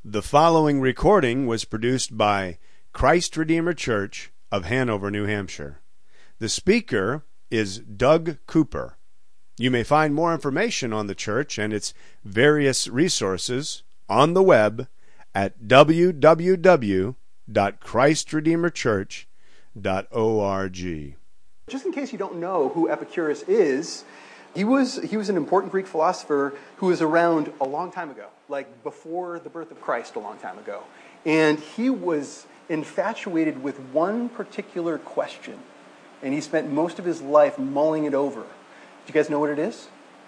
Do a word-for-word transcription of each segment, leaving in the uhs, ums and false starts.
The following recording was produced by Christ Redeemer Church of Hanover, New Hampshire. The speaker is Doug Cooper. You may find more information on the church and its various resources on the web at w w w dot christ redeemer church dot org. Just in case you don't know who Epicurus is, he was he was an important Greek philosopher who was around a long time ago, like before the birth of Christ a long time ago. And he was infatuated with one particular question, and he spent most of his life mulling it over. Do you guys know what it is?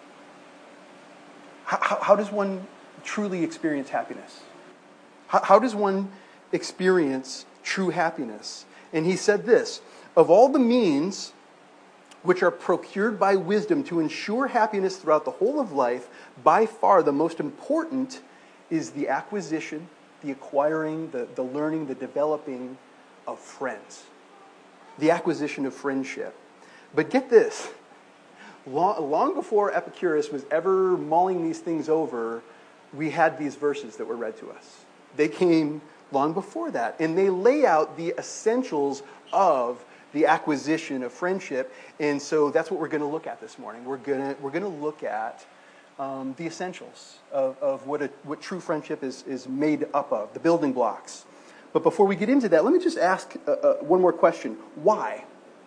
How, how, how does one truly experience happiness? How, how does one experience true happiness? And he said this: of all the means which are procured by wisdom to ensure happiness throughout the whole of life, by far the most important is the acquisition, the acquiring, the, the learning, the developing of friends. The acquisition of friendship. But get this, long, long before Epicurus was ever mulling these things over, we had these verses that were read to us. They came long before that, and they lay out the essentials of the acquisition of friendship. And so that's what we're going to look at this morning. We're going to we're going to look at um, the essentials of, of what a, what true friendship is is made up of, the building blocks. But before we get into that, let me just ask uh, uh, one more question. Why?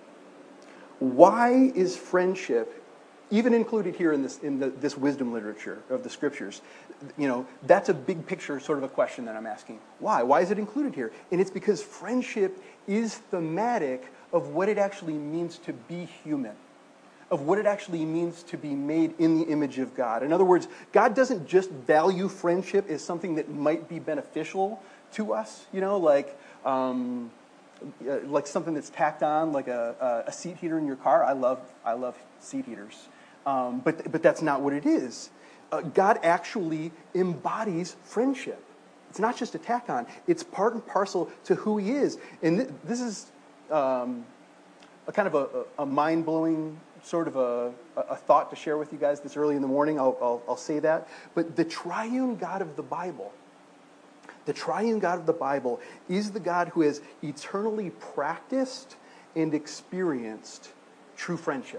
Why is friendship even included here in this in the, this wisdom literature of the scriptures? You know, that's a big picture sort of a question that I'm asking. Why? Why is it included here? And it's because friendship is thematic of what it actually means to be human, of what it actually means to be made in the image of God. In other words, God doesn't just value friendship as something that might be beneficial to us, you know, like um, like something that's tacked on, like a, a seat heater in your car. I love I love seat heaters, um, but but that's not what it is. Uh, God actually embodies friendship. It's not just a tack on. It's part and parcel to who He is. And th- this is um, a kind of a, a mind-blowing sort of a, a thought to share with you guys this early in the morning. I'll, I'll, I'll say that. But the triune God of the Bible, the triune God of the Bible is the God who has eternally practiced and experienced true friendship.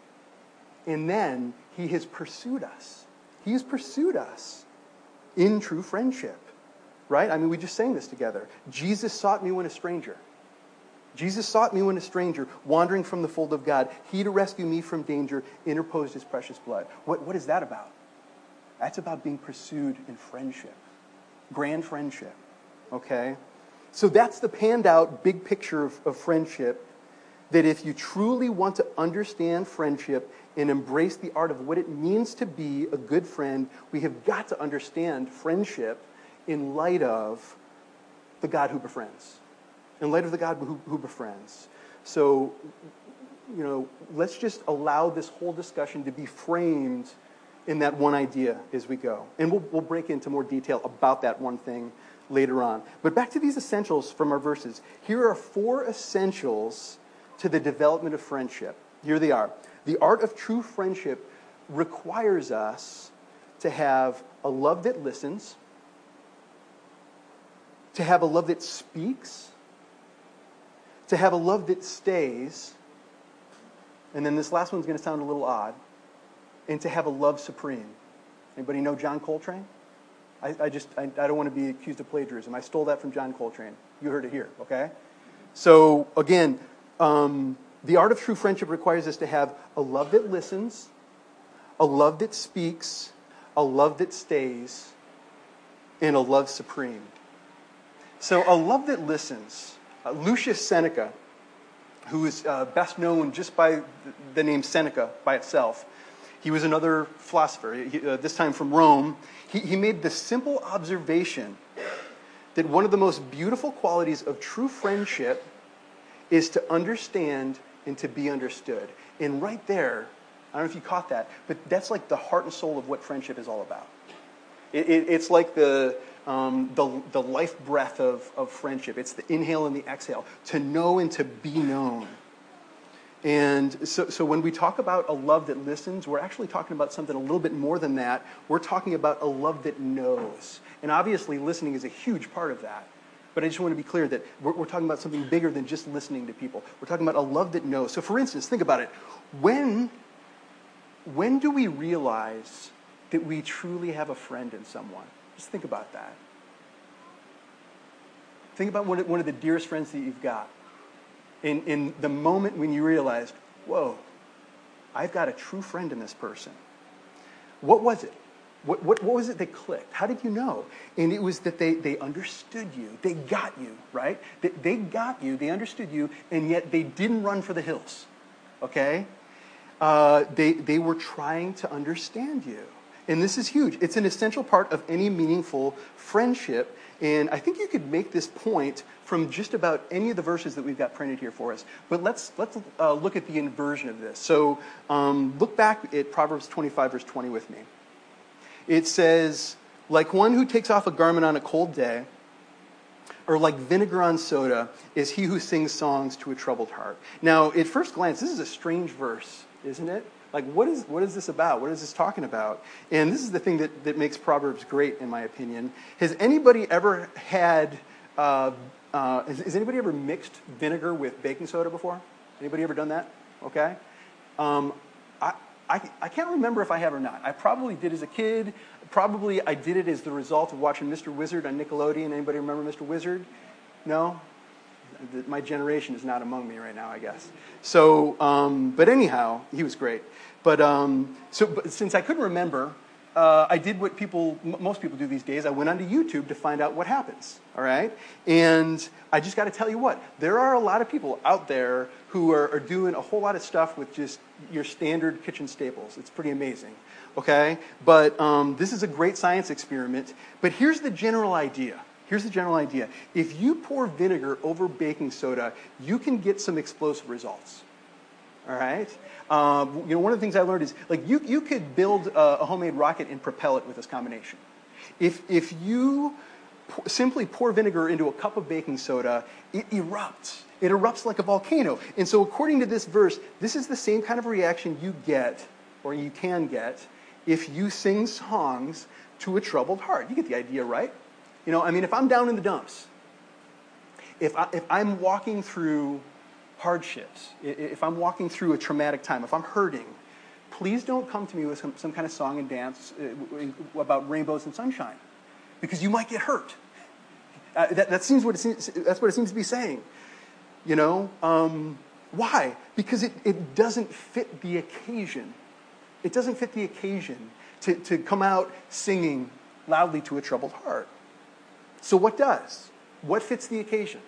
And then He has pursued us. He has pursued us in true friendship. Right? I mean, we just sang this together. Jesus sought me when a stranger. Jesus sought me when a stranger, wandering from the fold of God. He, to rescue me from danger, interposed His precious blood. What, what is that about? That's about being pursued in friendship. Grand friendship. Okay? So that's the panned out big picture of, of friendship, that if you truly want to understand friendship and embrace the art of what it means to be a good friend, we have got to understand friendship in light of the God who befriends. In light of the God who, who befriends. So, you know, let's just allow this whole discussion to be framed in that one idea as we go. And we'll, we'll break into more detail about that one thing later on. But back to these essentials from our verses. Here are four essentials to the development of friendship. Here they are. The art of true friendship requires us to have a love that listens, to have a love that speaks, to have a love that stays, and then this last one's going to sound a little odd, and to have a love supreme. Anybody know John Coltrane? I, I just, I, I don't want to be accused of plagiarism. I stole that from John Coltrane. You heard it here, okay? So, again, um, the art of true friendship requires us to have a love that listens, a love that speaks, a love that stays, and a love supreme. So a love that listens. Uh, Lucius Seneca, who is uh, best known just by the name Seneca by itself, he was another philosopher, he, uh, this time from Rome. He, he made the simple observation that one of the most beautiful qualities of true friendship is to understand and to be understood. And right there, I don't know if you caught that, but that's like the heart and soul of what friendship is all about. It, it, it's like the... Um, the, the life breath of, of friendship. It's the inhale and the exhale. To know and to be known. And so, so when we talk about a love that listens, we're actually talking about something a little bit more than that. We're talking about a love that knows. And obviously, listening is a huge part of that. But I just want to be clear that we're, we're talking about something bigger than just listening to people. We're talking about a love that knows. So for instance, think about it. When, when do we realize that we truly have a friend in someone? Just think about that. Think about one of, one of the dearest friends that you've got. In, in the moment when you realized, whoa, I've got a true friend in this person. What was it? What, what, what was it that clicked? How did you know? And it was that they, they understood you. They got you, right? They, they got you. They understood you, and yet they didn't run for the hills, okay? Uh, they, they were trying to understand you. And this is huge. It's an essential part of any meaningful friendship. And I think you could make this point from just about any of the verses that we've got printed here for us. But let's let's uh, look at the inversion of this. So um, look back at Proverbs twenty-five, verse twenty with me. It says, like one who takes off a garment on a cold day, or like vinegar on soda, is he who sings songs to a troubled heart. Now, at first glance, this is a strange verse, isn't it? Like, what is what is this about? What is this talking about? And this is the thing that, that makes Proverbs great, in my opinion. Has anybody ever had, uh, uh, has, has anybody ever mixed vinegar with baking soda before? Anybody ever done that? Okay. Um, I, I, I can't remember if I have or not. I probably did as a kid. Probably I did it as the result of watching Mister Wizard on Nickelodeon. Anybody remember Mister Wizard? No? My generation is not among me right now, I guess. So, um, but anyhow, he was great. But um, so, but since I couldn't remember, uh, I did what people, m- most people do these days. I went onto YouTube to find out what happens. All right, and I just got to tell you what, there are a lot of people out there who are, are doing a whole lot of stuff with just your standard kitchen staples. It's pretty amazing. Okay, but um, this is a great science experiment. But here's the general idea. Here's the general idea. If you pour vinegar over baking soda, you can get some explosive results. All right? Um, you know, one of the things I learned is, like, you, you could build a, a homemade rocket and propel it with this combination. If, if you p- simply pour vinegar into a cup of baking soda, it erupts. It erupts like a volcano. And so according to this verse, this is the same kind of reaction you get, or you can get, if you sing songs to a troubled heart. You get the idea, right? You know, I mean, if I'm down in the dumps, if, I, if I'm walking through hardships, if I'm walking through a traumatic time, if I'm hurting, please don't come to me with some, some kind of song and dance about rainbows and sunshine, because you might get hurt. Uh, that, that seems what it seems, that's what it seems to be saying. You know, um, why? Because it, it doesn't fit the occasion. It doesn't fit the occasion to, to come out singing loudly to a troubled heart. So what does? What fits the occasion?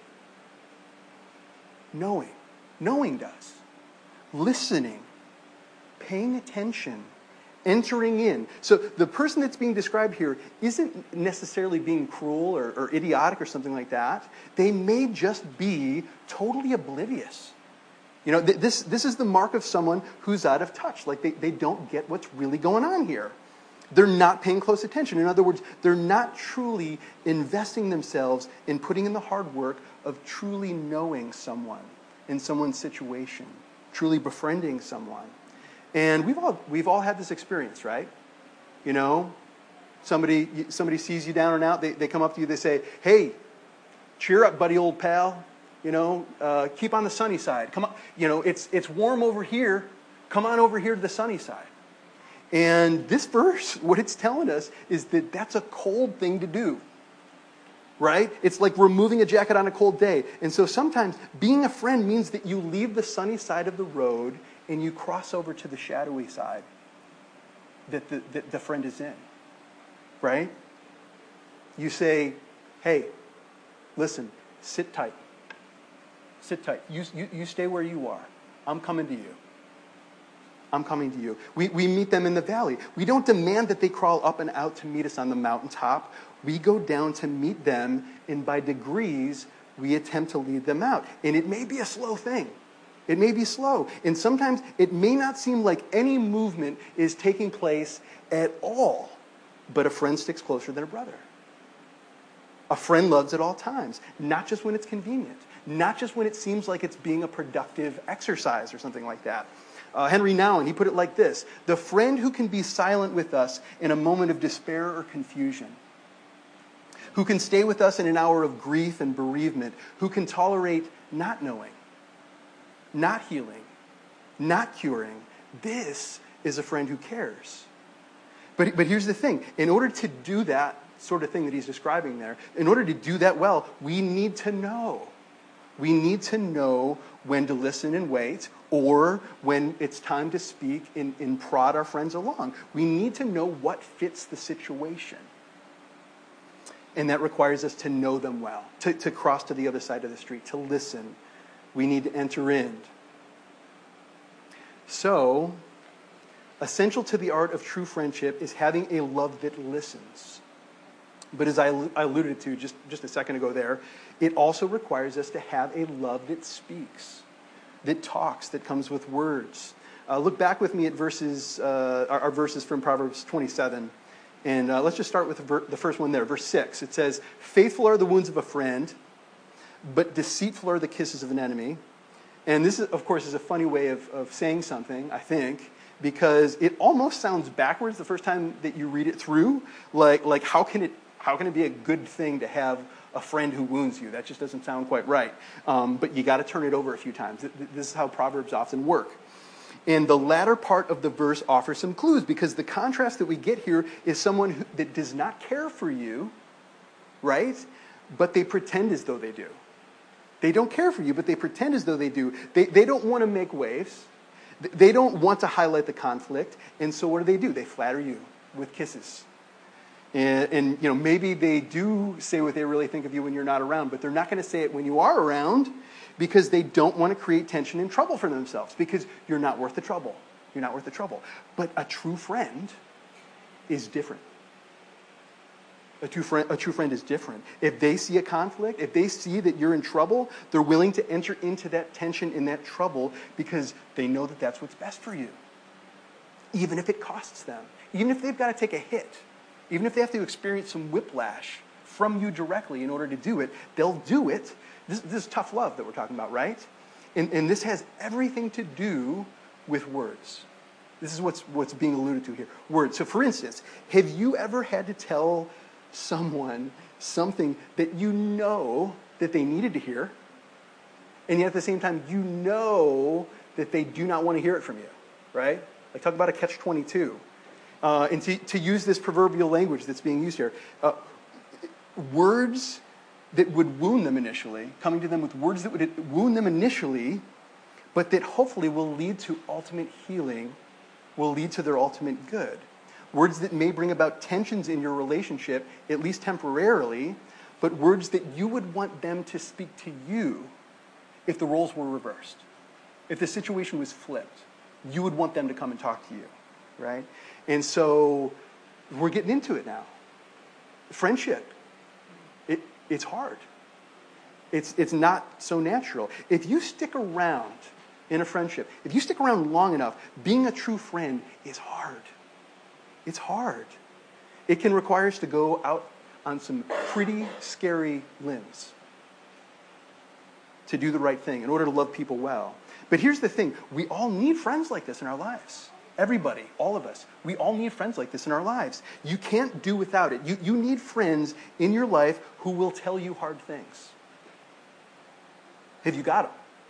Knowing. Knowing does. Listening. Paying attention. Entering in. So the person that's being described here isn't necessarily being cruel or, or idiotic or something like that. They may just be totally oblivious. You know, th- this, this is the mark of someone who's out of touch. Like they, they don't get what's really going on here. They're not paying close attention. In other words, they're not truly investing themselves in putting in the hard work of truly knowing someone in someone's situation, truly befriending someone. And we've all we've all had this experience, right? You know, somebody somebody sees you down and out. They they come up to you. They say, "Hey, cheer up, buddy, old pal. You know, uh, keep on the sunny side. Come on. You know, it's it's warm over here. Come on over here to the sunny side." And this verse, what it's telling us is that that's a cold thing to do, right? It's like removing a jacket on a cold day. And so sometimes being a friend means that you leave the sunny side of the road and you cross over to the shadowy side that the, that the friend is in, right? You say, hey, listen, sit tight. Sit tight. You, you, you stay where you are. I'm coming to you. I'm coming to you. We, we meet them in the valley. We don't demand that they crawl up and out to meet us on the mountaintop. We go down to meet them, and by degrees, we attempt to lead them out. And it may be a slow thing. It may be slow. And sometimes it may not seem like any movement is taking place at all. But a friend sticks closer than a brother. A friend loves at all times, not just when it's convenient, not just when it seems like it's being a productive exercise or something like that. Uh, Henry Nouwen, he put it like this: the friend who can be silent with us in a moment of despair or confusion, who can stay with us in an hour of grief and bereavement, who can tolerate not knowing, not healing, not curing. This is a friend who cares. But, but here's the thing. In order to do that sort of thing that he's describing there, in order to do that well, we need to know. We need to know when to listen and wait, or when it's time to speak and, and prod our friends along. We need to know what fits the situation. And that requires us to know them well, to, to cross to the other side of the street, to listen. We need to enter in. So, essential to the art of true friendship is having a love that listens. But as I, I alluded to just, just a second ago there, it also requires us to have a love that speaks, that talks, that comes with words. Uh, look back with me at verses, uh, our, our verses from Proverbs twenty-seven. And uh, let's just start with the, ver- the first one there, verse six. It says, "Faithful are the wounds of a friend, but deceitful are the kisses of an enemy." And this, is, of course, is a funny way of, of saying something, I think, because it almost sounds backwards the first time that you read it through. Like, like how can it how can it be a good thing to have a friend who wounds you? That just doesn't sound quite right. Um, but you got to turn it over a few times. This is how Proverbs often work. And the latter part of the verse offers some clues, because the contrast that we get here is someone who, that does not care for you, right? But they pretend as though they do. They don't care for you, but they pretend as though they do. They, they don't want to make waves. They don't want to highlight the conflict. And so what do they do? They flatter you with kisses. And, and you know, maybe they do say what they really think of you when you're not around, but they're not going to say it when you are around, because they don't want to create tension and trouble for themselves, because you're not worth the trouble. You're not worth the trouble. But a true friend is different. A true friend, a true friend is different. If they see a conflict, if they see that you're in trouble, they're willing to enter into that tension and that trouble because they know that that's what's best for you. Even if it costs them. Even if they've got to take a hit. Even if they have to experience some whiplash from you directly in order to do it, they'll do it. This, this is tough love that we're talking about, right? And, and this has everything to do with words. This is what's, what's being alluded to here. Words. So for instance, have you ever had to tell someone something that you know that they needed to hear, and yet at the same time you know that they do not want to hear it from you, right? Like, talk about a catch twenty-two. Uh, and to, to use this proverbial language that's being used here, uh, words that would wound them initially, coming to them with words that would wound them initially, but that hopefully will lead to ultimate healing, will lead to their ultimate good. Words that may bring about tensions in your relationship, at least temporarily, but words that you would want them to speak to you if the roles were reversed. If the situation was flipped, you would want them to come and talk to you, right? And so we're getting into it now. Friendship, it, it's hard. It's, it's not so natural. If you stick around in a friendship, if you stick around long enough, being a true friend is hard. It's hard. It can require us to go out on some pretty scary limbs to do the right thing in order to love people well. But here's the thing. We all need friends like this in our lives. Everybody, all of us, we all need friends like this in our lives. You can't do without it. You, you need friends in your life who will tell you hard things. Have you got them?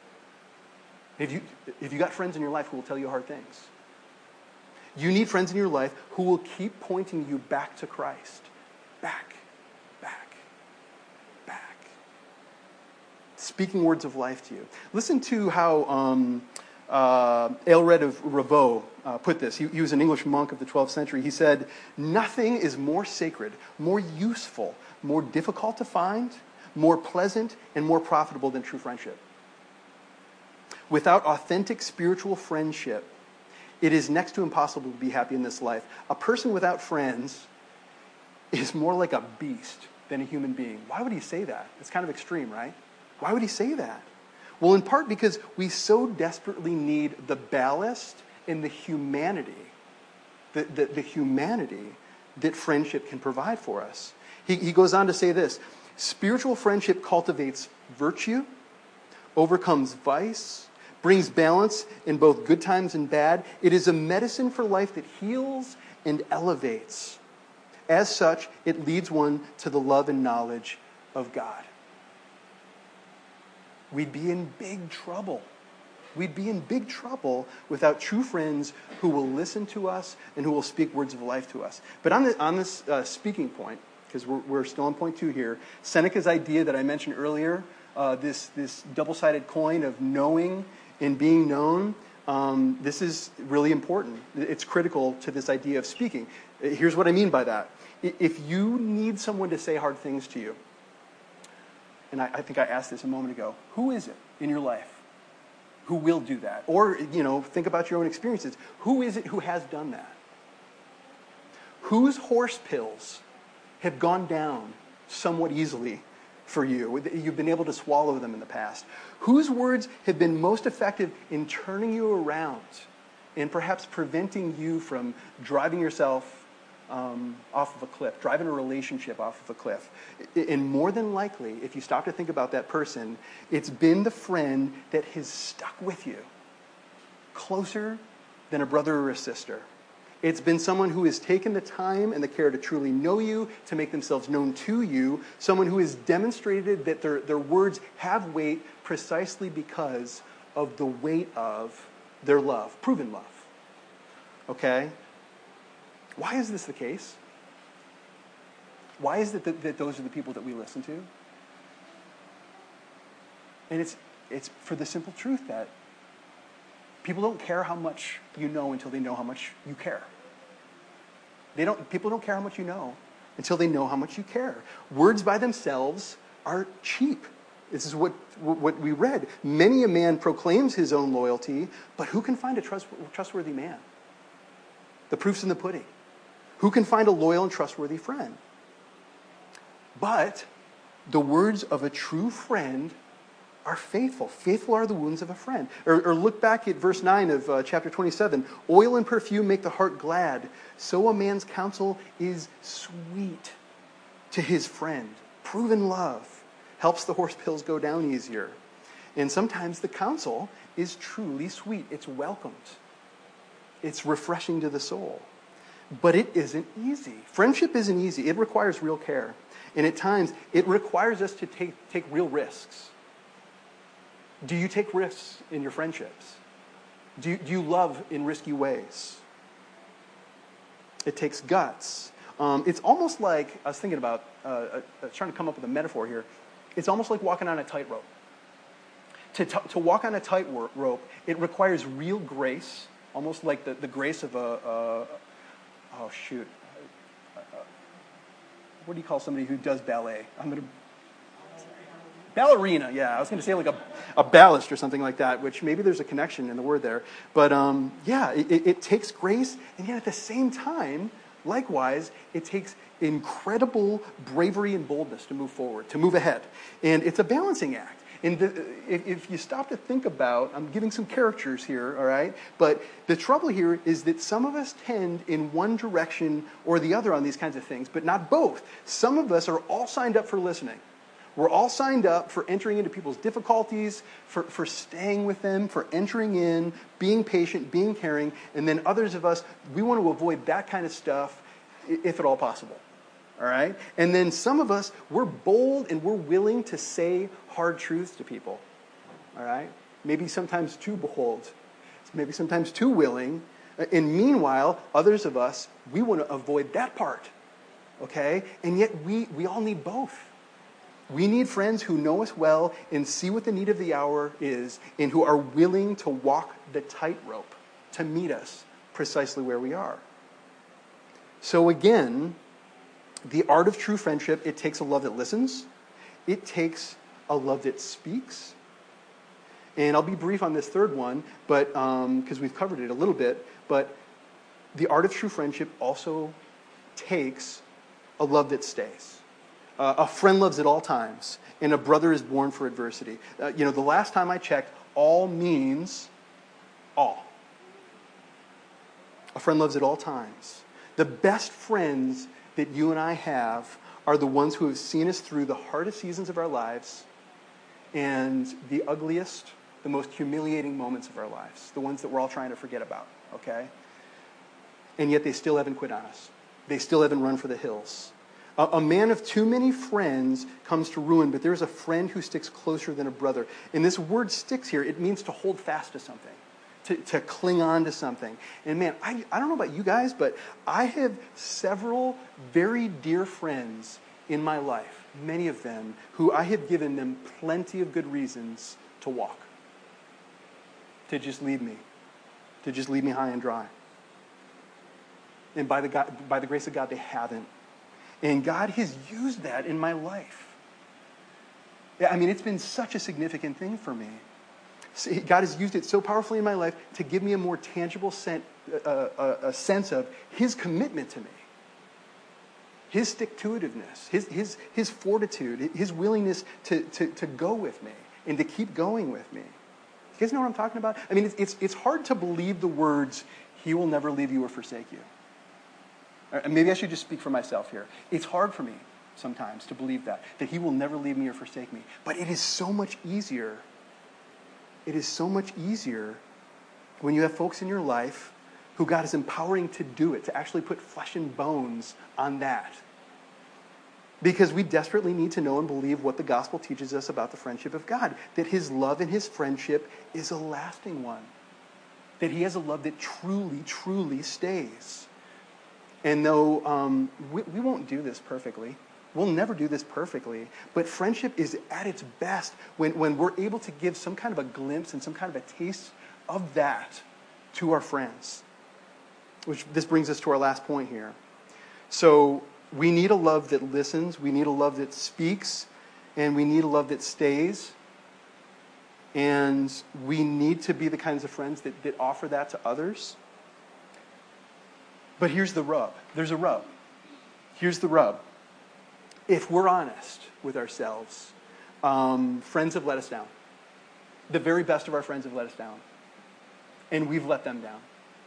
Have you, have you got friends in your life who will tell you hard things? You need friends in your life who will keep pointing you back to Christ. Back, back, back. Speaking words of life to you. Listen to how um, uh, Aelred of Ravoux uh, put this. He, he was an English monk of the twelfth century. He said, "Nothing is more sacred, more useful, more difficult to find, more pleasant, and more profitable than true friendship. Without authentic spiritual friendship, it is next to impossible to be happy in this life. A person without friends is more like a beast than a human being." Why would he say that? It's kind of extreme, right? Why would he say that? Well, in part because we so desperately need the ballast and the humanity, the, the, the humanity that friendship can provide for us. He, he goes on to say this: spiritual friendship cultivates virtue, overcomes vice, brings balance in both good times and bad. It is a medicine for life that heals and elevates. As such, it leads one to the love and knowledge of God. We'd be in big trouble. We'd be in big trouble without true friends who will listen to us and who will speak words of life to us. But on, the, on this uh, speaking point, because we're, we're still on point two here, Seneca's idea that I mentioned earlier, uh, this, this double-sided coin of knowing and being known, um, this is really important. It's critical to this idea of speaking. Here's what I mean by that. If you need someone to say hard things to you, and I, I think I asked this a moment ago, who is it in your life who will do that? Or, you know, think about your own experiences. Who is it who has done that? Whose horse pills have gone down somewhat easily for you? You've been able to swallow them in the past. Whose words have been most effective in turning you around and perhaps preventing you from driving yourself um, off of a cliff, driving a relationship off of a cliff? And more than likely, if you stop to think about that person, it's been the friend that has stuck with you closer than a brother or a sister. It's been someone who has taken the time and the care to truly know you, to make themselves known to you, someone who has demonstrated that their, their words have weight precisely because of the weight of their love, proven love. Okay? Why is this the case? Why is it that, that those are the people that we listen to? And it's it's for the simple truth that people don't care how much you know until they know how much you care. They don't. People don't care how much you know until they know how much you care. Words by themselves are cheap. This is what, what we read. Many a man proclaims his own loyalty, but who can find a trust, trustworthy man? The proof's in the pudding. Who can find a loyal and trustworthy friend? But the words of a true friend are faithful. Faithful are the wounds of a friend. Or, or look back at verse nine of uh, chapter twenty-seven. Oil and perfume make the heart glad. So a man's counsel is sweet to his friend. Proven love helps the horse pills go down easier. And sometimes the counsel is truly sweet. It's welcomed. It's refreshing to the soul. But it isn't easy. Friendship isn't easy. It requires real care. And at times, it requires us to take, take real risks. Do you take risks in your friendships? Do you, do you love in risky ways? It takes guts. Um, it's almost like, I was thinking about, uh, uh, I was trying to come up with a metaphor here. It's almost like walking on a tightrope. To, t- to walk on a tightrope, it requires real grace, almost like the, the grace of a, a oh shoot, uh, what do you call somebody who does ballet? I'm going to... Ballerina, yeah. I was going to say like a, a ballast or something like that, which maybe there's a connection in the word there. But um, yeah, it, it takes grace, and yet at the same time, likewise, it takes incredible bravery and boldness to move forward, to move ahead. And it's a balancing act. And the, if, if you stop to think about, I'm giving some caricatures here, all right? But the trouble here is that some of us tend in one direction or the other on these kinds of things, but not both. Some of us are all signed up for listening. We're all signed up for entering into people's difficulties, for, for staying with them, for entering in, being patient, being caring, and then others of us, we want to avoid that kind of stuff if at all possible. All right? And then some of us, we're bold and we're willing to say hard truths to people. All right? Maybe sometimes too bold. Maybe sometimes too willing. And meanwhile, others of us, we want to avoid that part. Okay? And yet we, we all need both. We need friends who know us well and see what the need of the hour is and who are willing to walk the tightrope to meet us precisely where we are. So again, the art of true friendship, it takes a love that listens. It takes a love that speaks. And I'll be brief on this third one, but because um, we've covered it a little bit. But the art of true friendship also takes a love that stays. Uh, a friend loves at all times, and a brother is born for adversity. Uh, you know, the last time I checked, all means all. A friend loves at all times. The best friends that you and I have are the ones who have seen us through the hardest seasons of our lives and the ugliest, the most humiliating moments of our lives, the ones that we're all trying to forget about, okay? And yet they still haven't quit on us. They still haven't run for the hills. A, a man of too many friends comes to ruin, but there's a friend who sticks closer than a brother. And this word sticks here, it means to hold fast to something, to, to cling on to something. And man, I, I don't know about you guys, but I have several very dear friends in my life, many of them, who I have given them plenty of good reasons to walk, to just leave me, to just leave me high and dry. And by the, God, by the grace of God, they haven't. And God has used that in my life. I mean, it's been such a significant thing for me. God has used it so powerfully in my life to give me a more tangible sen- uh, uh, a sense of His commitment to me. His stick-to-itiveness, his, his, his fortitude, His willingness to, to, to go with me and to keep going with me. You guys know what I'm talking about? I mean, it's, it's, it's hard to believe the words, He will never leave you or forsake you. Or maybe I should just speak for myself here. It's hard for me sometimes to believe that, that He will never leave me or forsake me. But it is so much easier. It is so much easier when you have folks in your life who God is empowering to do it, to actually put flesh and bones on that. Because we desperately need to know and believe what the gospel teaches us about the friendship of God. That His love and His friendship is a lasting one. That He has a love that truly, truly stays. And though um, we, we won't do this perfectly, we'll never do this perfectly, but friendship is at its best when, when we're able to give some kind of a glimpse and some kind of a taste of that to our friends. Which this brings us to our last point here. So we need a love that listens, we need a love that speaks, and we need a love that stays. And we need to be the kinds of friends that, that offer that to others. But here's the rub. There's a rub. Here's the rub. If we're honest with ourselves, um, friends have let us down. The very best of our friends have let us down. And we've let them down.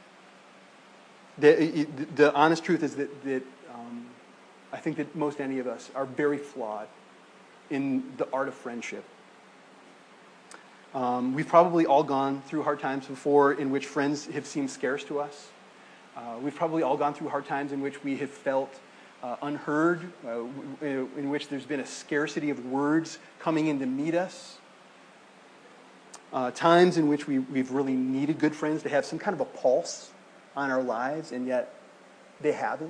The, the honest truth is that, that um, I think that most any of us are very flawed in the art of friendship. Um, we've probably all gone through hard times before in which friends have seemed scarce to us. Uh, we've probably all gone through hard times in which we have felt uh, unheard, uh, in which there's been a scarcity of words coming in to meet us. Uh, times in which we, we've really needed good friends to have some kind of a pulse on our lives, and yet they haven't.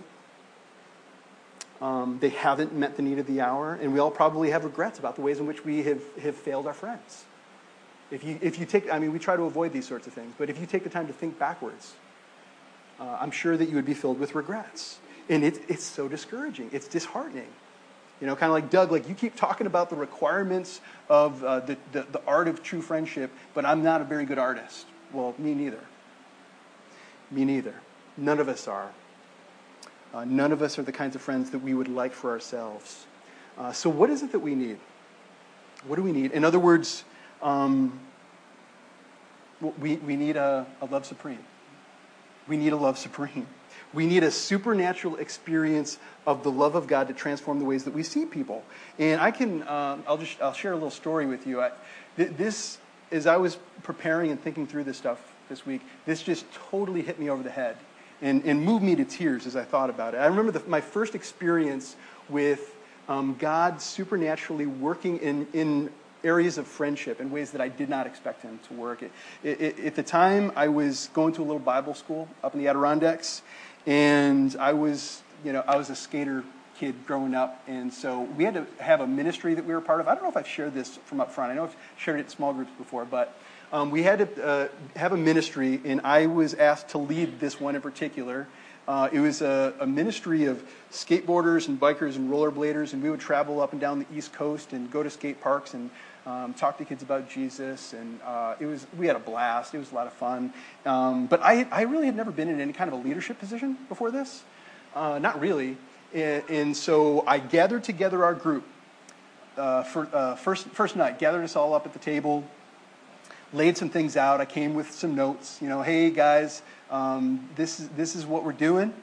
Um, they haven't met the need of the hour, and we all probably have regrets about the ways in which we have, have failed our friends. If you, if you take, I mean, we try to avoid these sorts of things, but if you take the time to think backwards, uh, I'm sure that you would be filled with regrets. And it, it's so discouraging. It's disheartening. You know, kind of like Doug, like you keep talking about the requirements of uh, the, the, the art of true friendship, but I'm not a very good artist. Well, me neither. Me neither. None of us are. Uh, none of us are the kinds of friends that we would like for ourselves. Uh, so what is it that we need? What do we need? In other words, um, we, we need a, a love supreme. We need a love supreme. We need a supernatural experience of the love of God to transform the ways that we see people. And I can, um, I'll just, I'll share a little story with you. I, th- this, as I was preparing and thinking through this stuff this week, this just totally hit me over the head and, and moved me to tears as I thought about it. I remember the, my first experience with um, God supernaturally working in, in areas of friendship in ways that I did not expect Him to work. It, it, it, at the time, I was going to a little Bible school up in the Adirondacks, and I was, you know, I was a skater kid growing up, and so we had to have a ministry that we were part of. I don't know if I've shared this from up front. I know I've shared it in small groups before, but um, we had to uh, have a ministry, and I was asked to lead this one in particular. Uh, it was a, a ministry of skateboarders and bikers and rollerbladers, and we would travel up and down the East Coast and go to skate parks and um, talk to kids about Jesus. And uh, it was we had a blast. It was a lot of fun. Um, but I, I really had never been in any kind of a leadership position before this. Uh, not really. And, and so I gathered together our group uh, for uh, first first night. Gathered us all up at the table. Laid some things out. I came with some notes. You know, hey guys, um, this is this is what we're doing.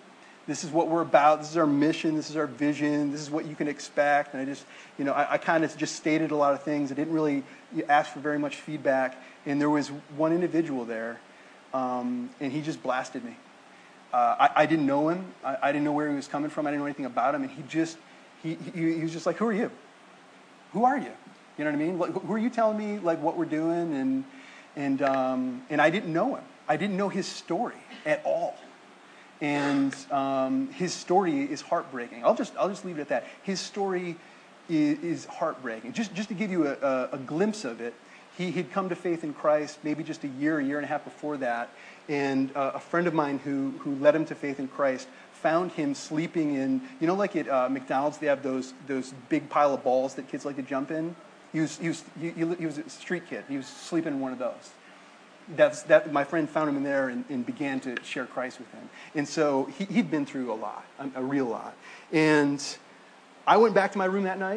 This is what we're about. This is our mission. This is our vision. This is what you can expect. And I just, you know, I, I kind of just stated a lot of things. I didn't really ask for very much feedback. And there was one individual there, um, and he just blasted me. Uh, I, I didn't know him. I, I didn't know where he was coming from. I didn't know anything about him. And he just, he, he, he was just like, who are you? Who are you? You know what I mean? Like, who are you telling me, like, what we're doing? And, and, um, and I didn't know him. I didn't know his story at all. And um, his story is heartbreaking. I'll just, I'll just leave it at that. His story is, is heartbreaking. Just, just to give you a, a, a glimpse of it, he had come to faith in Christ maybe just a year, a year and a half before that. And uh, a friend of mine who, who led him to faith in Christ found him sleeping in, you know, like at uh, McDonald's, they have those those big pile of balls that kids like to jump in. He was he was he, he was a street kid. He was sleeping in one of those. That's that. My friend found him in there and, and began to share Christ with him. And so he, he'd been through a lot, a, a real lot. And I went back to my room that night,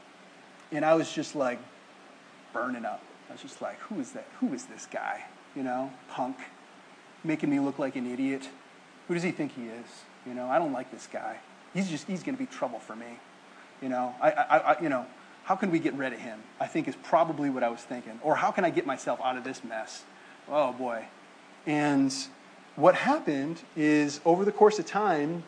and I was just like burning up. I was just like, who is that? Who is this guy? You know, punk. Making me look like an idiot. Who does he think he is? You know, I don't like this guy. He's just, he's going to be trouble for me. You know, I, I, I, you know, how can we get rid of him? I think is probably what I was thinking. Or how can I get myself out of this mess? Oh boy. And what happened is over the course of time,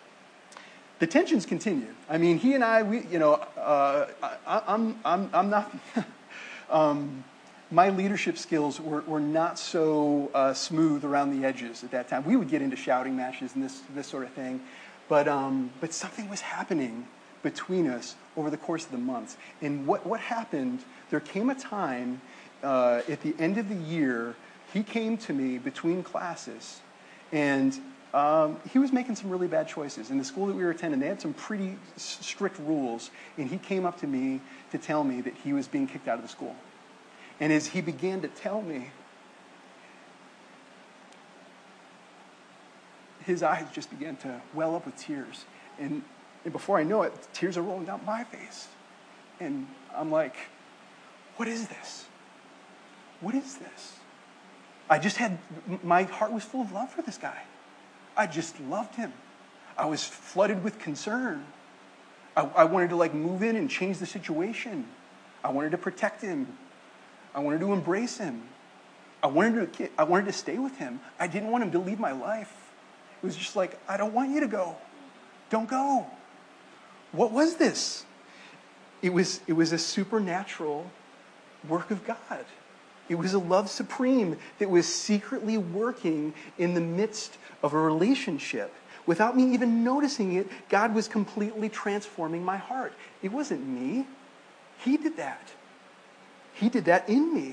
the tensions continued. I mean, he and I, we, you know, uh, I, I'm, I'm, I'm not. um, My leadership skills were, were not so uh, smooth around the edges at that time. We would get into shouting matches and this this sort of thing, but um, but something was happening between us over the course of the months. And what what happened? There came a time uh, at the end of the year. He came to me between classes, and um, he was making some really bad choices. In the school that we were attending, they had some pretty s- strict rules, and he came up to me to tell me that he was being kicked out of the school. And as he began to tell me, his eyes just began to well up with tears. And, and before I know it, tears are rolling down my face. And I'm like, what is this? What is this? I just had, my heart was full of love for this guy. I just loved him. I was flooded with concern. I, I wanted to like move in and change the situation. I wanted to protect him. I wanted to embrace him. I wanted to, I wanted to stay with him. I didn't want him to leave my life. It was just like, I don't want you to go. Don't go. What was this? It was, it was a supernatural work of God. It was a love supreme that was secretly working in the midst of a relationship. Without me even noticing it, God was completely transforming my heart. It wasn't me. He did that. He did that in me.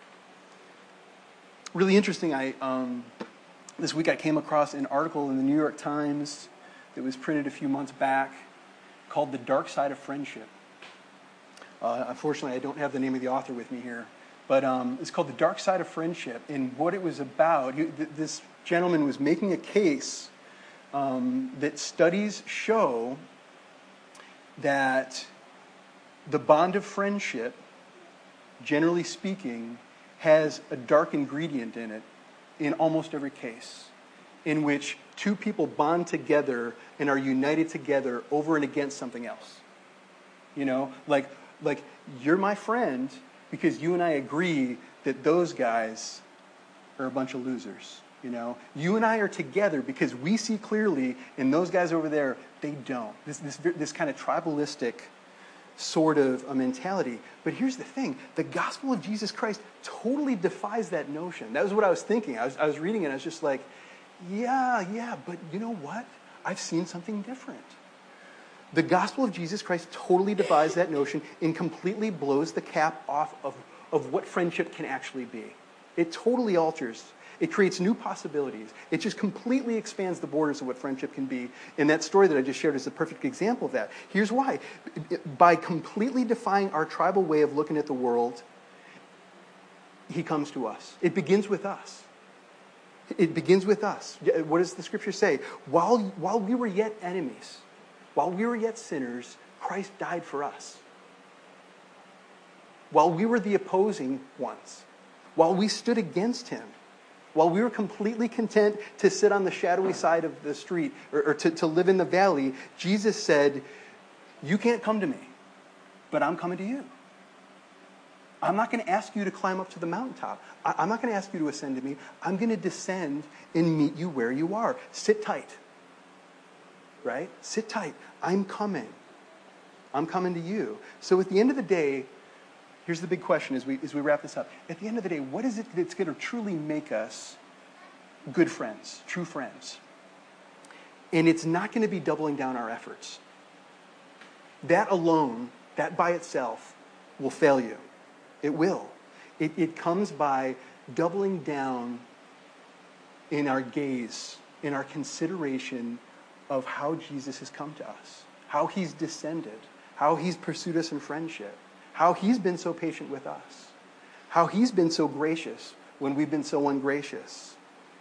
Really interesting, I um, this week I came across an article in the New York Times that was printed a few months back called The Dark Side of Friendship. Uh, unfortunately, I don't have the name of the author with me here. But um, it's called The Dark Side of Friendship. And what it was about, he, th- this gentleman was making a case um, that studies show that the bond of friendship, generally speaking, has a dark ingredient in it in almost every case, in which two people bond together and are united together over and against something else. You know, like, like you're my friend because you and I agree that those guys are a bunch of losers. You know, you and I are together because we see clearly, and those guys over there, they don't. This, this, this kind of tribalistic sort of a mentality. But here's the thing. The gospel of Jesus Christ totally defies that notion. That was what I was thinking. I was, I was reading it, and I was just like, yeah, yeah, but you know what? I've seen something different. The gospel of Jesus Christ totally defies that notion and completely blows the cap off of, of what friendship can actually be. It totally alters. It creates new possibilities. It just completely expands the borders of what friendship can be. And that story that I just shared is a perfect example of that. Here's why. By completely defying our tribal way of looking at the world, he comes to us. It begins with us. It begins with us. What does the scripture say? While, while we were yet enemies, while we were yet sinners, Christ died for us. While we were the opposing ones, while we stood against him, while we were completely content to sit on the shadowy side of the street or, or to, to live in the valley, Jesus said, you can't come to me, but I'm coming to you. I'm not going to ask you to climb up to the mountaintop. I, I'm not going to ask you to ascend to me. I'm going to descend and meet you where you are. Sit tight. Right? Sit tight. I'm coming. I'm coming to you. So at the end of the day, here's the big question as we as we wrap this up. At the end of the day, what is it that's going to truly make us good friends, true friends? And it's not going to be doubling down our efforts. That alone, that by itself, will fail you. It will. It, it comes by doubling down in our gaze, in our consideration of how Jesus has come to us, how he's descended, how he's pursued us in friendship, how he's been so patient with us, how he's been so gracious when we've been so ungracious.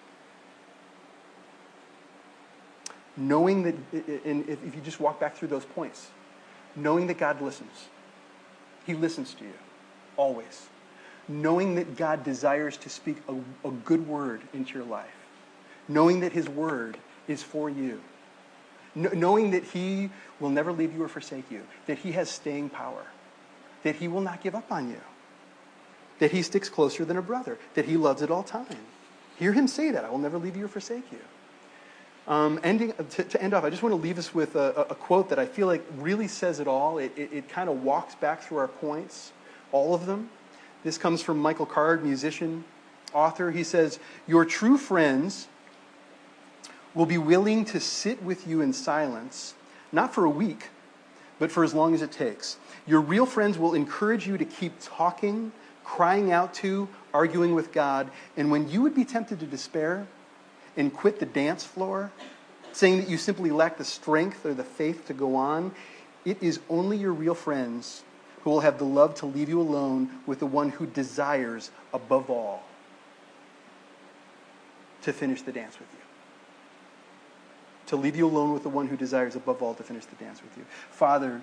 Knowing that, and if you just walk back through those points, knowing that God listens. He listens to you, always. Knowing that God desires to speak a, a good word into your life. Knowing that his word is for you. Kn- knowing that he will never leave you or forsake you. That he has staying power. That he will not give up on you. That he sticks closer than a brother. That he loves at all times. Hear him say that. I will never leave you or forsake you. Um, ending to, to end off, I just want to leave us with a, a quote that I feel like really says it all. It, it, it kind of walks back through our points, all of them. This comes from Michael Card, musician, author. He says, "Your true friends will be willing to sit with you in silence, not for a week, but for as long as it takes. Your real friends will encourage you to keep talking, crying out to, arguing with God, and when you would be tempted to despair and quit the dance floor, saying that you simply lack the strength or the faith to go on, it is only your real friends who will have the love to leave you alone with the one who desires, above all, to finish the dance with you. To leave you alone with the one who desires, above all, to finish the dance with you." Father,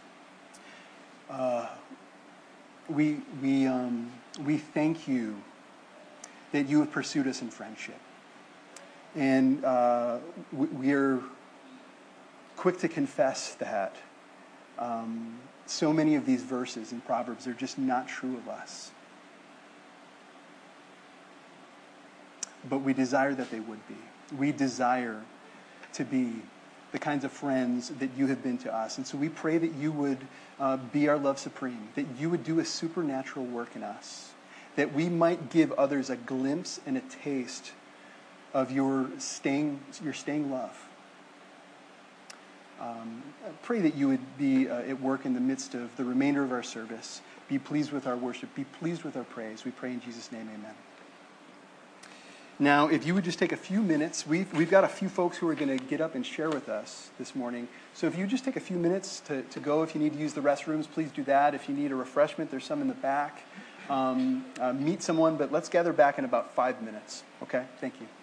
uh, we, we, um, we thank you that you have pursued us in friendship. And uh, we're quick to confess that um, so many of these verses in Proverbs are just not true of us. But we desire that they would be. We desire to be the kinds of friends that you have been to us. And so we pray that you would uh, be our love supreme, that you would do a supernatural work in us, that we might give others a glimpse and a taste of your staying, your staying love. Um, I pray that you would be uh, at work in the midst of the remainder of our service. Be pleased with our worship. Be pleased with our praise. We pray in Jesus' name, amen. Now, if you would just take a few minutes, we've, we've got a few folks who are going to get up and share with us this morning. So if you just take a few minutes to, to go, if you need to use the restrooms, please do that. If you need a refreshment, there's some in the back. Um, uh, meet someone, but let's gather back in about five minutes. Okay? Thank you.